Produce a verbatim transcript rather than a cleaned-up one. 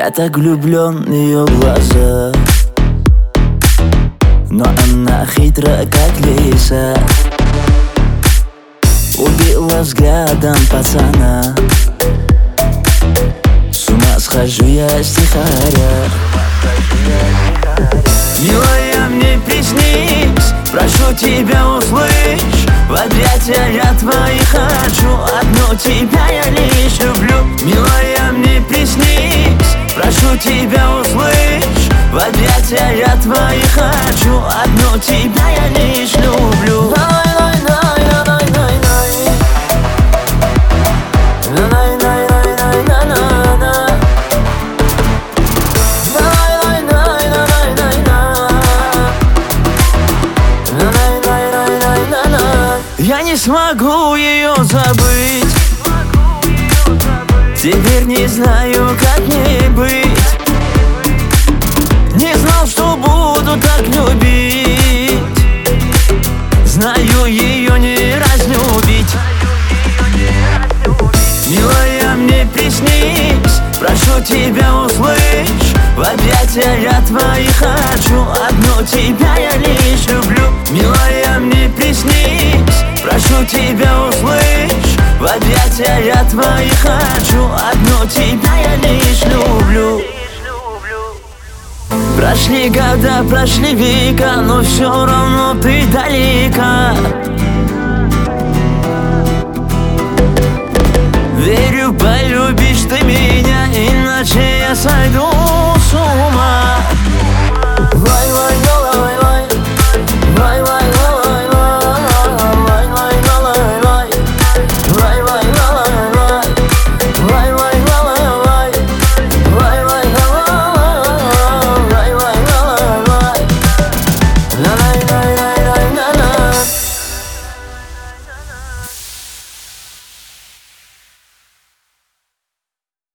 Я так влюблен в ее глаза, но она хитра, как лиса. Убила взглядом пацана, с ума схожу я стихаря. Милая, мне приснись, прошу тебя, услышь, в объятия я твои хочу, одну тебя я лишь люблю. Милая, мне приснись, прошу тебя, услышь, в объятия я твои хочу, одну тебя я лишь люблю. Я не смогу ее забыть, теперь не знаю, как мне быть. Не знал, что буду так любить, знаю, ее не разлюбить. Милая, мне приснись, прошу тебя, услышь, в объятия я твои хочу, одну тебя я лишь люблю. Милая, мне приснись, прошу тебя, услышь, в объятия я твои хочу, одну тебя я лишь люблю. Прошли года, прошли века, но все равно ты далека. Верю, полюбишь ты меня, иначе я сойду